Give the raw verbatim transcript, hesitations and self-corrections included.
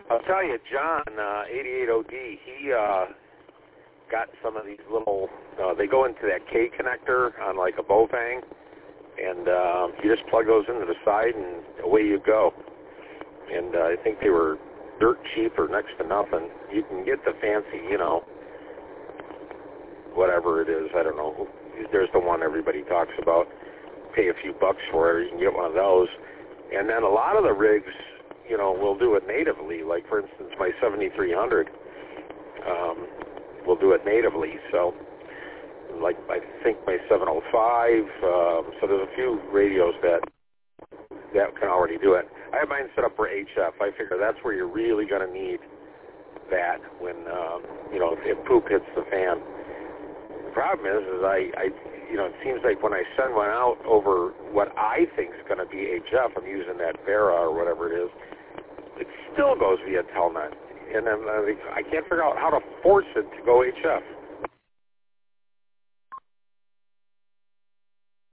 I'll tell you, John, uh, eighty-eight O D, he uh, got some of these little, uh, they go into that K connector on like a Bofang, and uh, you just plug those into the side and away you go. And uh, I think they were dirt cheap or next to nothing. You can get the fancy, you know, whatever it is, I don't know. There's the one everybody talks about. Pay a few bucks for it, or you can get one of those. And then a lot of the rigs, you know, will do it natively. Like, for instance, my seventy-three hundred um, will do it natively. So, like, I think my seven oh five, um, so there's a few radios that that can already do it. I have mine set up for H F. I figure that's where you're really going to need that when, um, you know, if poop hits the fan. The problem is, is I, I, you know, it seems like when I send one out over what I think is going to be H F, I'm using that Vera or whatever it is, it still goes via Telnet. And then uh, I can't figure out how to force it to go H F.